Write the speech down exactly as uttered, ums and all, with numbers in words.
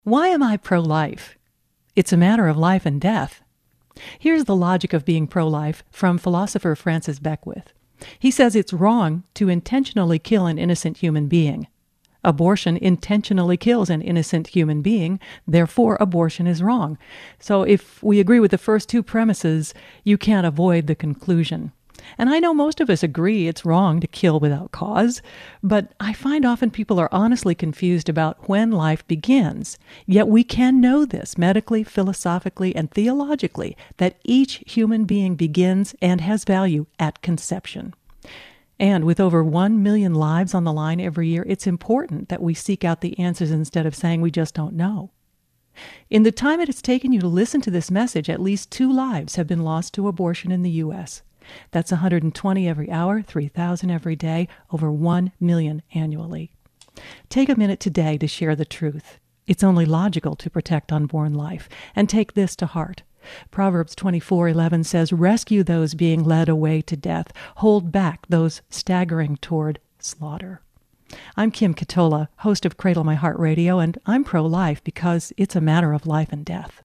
Why am I pro-life? It's a matter of life and death. Here's the logic of being pro-life from philosopher Francis Beckwith. He says it's wrong to intentionally kill an innocent human being. Abortion intentionally kills an innocent human being, therefore abortion is wrong. So if we agree with the first two premises, you can't avoid the conclusion. And I know most of us agree it's wrong to kill without cause, but I find often people are honestly confused about when life begins. Yet we can know this medically, philosophically, and theologically, that each human being begins and has value at conception. And with over one million lives on the line every year, it's important that we seek out the answers instead of saying we just don't know. In the time it has taken you to listen to this message, at least two lives have been lost to abortion in the U S That's one hundred twenty every hour, three thousand every day, over one million annually. Take a minute today to share the truth. It's only logical to protect unborn life, and take this to heart. Proverbs twenty-four eleven says, "Rescue those being led away to death. Hold back those staggering toward slaughter." I'm Kim Katola, host of Cradle My Heart Radio, and I'm pro-life because it's a matter of life and death.